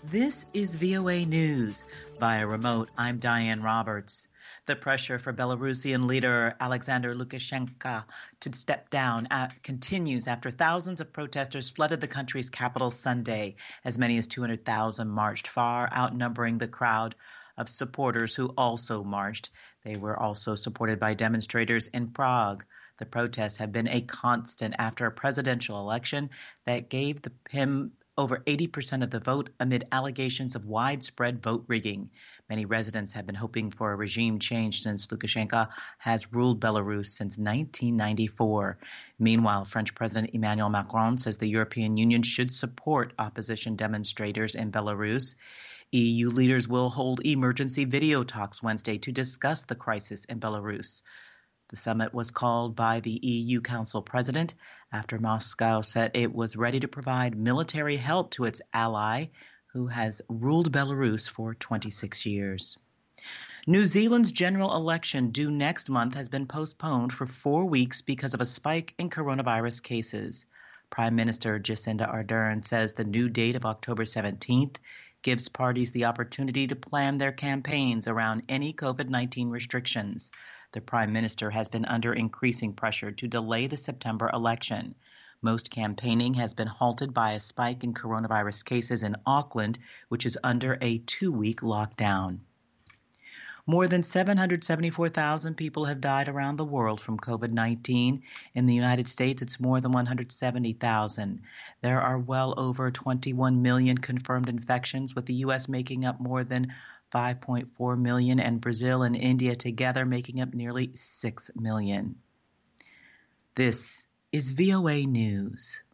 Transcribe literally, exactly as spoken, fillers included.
This is V O A News. Via remote, I'm Diane Roberts. The pressure for Belarusian leader Alexander Lukashenko to step down uh, continues after thousands of protesters flooded the country's capital Sunday. As many as two hundred thousand marched, far outnumbering the crowd of supporters who also marched. They were also supported by demonstrators in Prague. The protests have been a constant after a presidential election that gave the, him over eighty percent of the vote amid allegations of widespread vote rigging. Many residents have been hoping for a regime change since Lukashenko has ruled Belarus since nineteen ninety-four. Meanwhile, French President Emmanuel Macron says the European Union should support opposition demonstrators in Belarus. E U leaders will hold emergency video talks Wednesday to discuss the crisis in Belarus. The summit was called by the E U Council President after Moscow said it was ready to provide military help to its ally, who has ruled Belarus for twenty-six years. New Zealand's general election due next month has been postponed for four weeks because of a spike in coronavirus cases. Prime Minister Jacinda Ardern says the new date of October seventeenth gives parties the opportunity to plan their campaigns around any COVID nineteen restrictions. The Prime Minister has been under increasing pressure to delay the September election. Most campaigning has been halted by a spike in coronavirus cases in Auckland, which is under a two-week lockdown. More than seven hundred seventy-four thousand people have died around the world from COVID nineteen. In the United States, it's more than one hundred seventy thousand. There are well over twenty-one million confirmed infections, with the U S making up more than five point four million and Brazil and India together making up nearly six million. This is V O A News.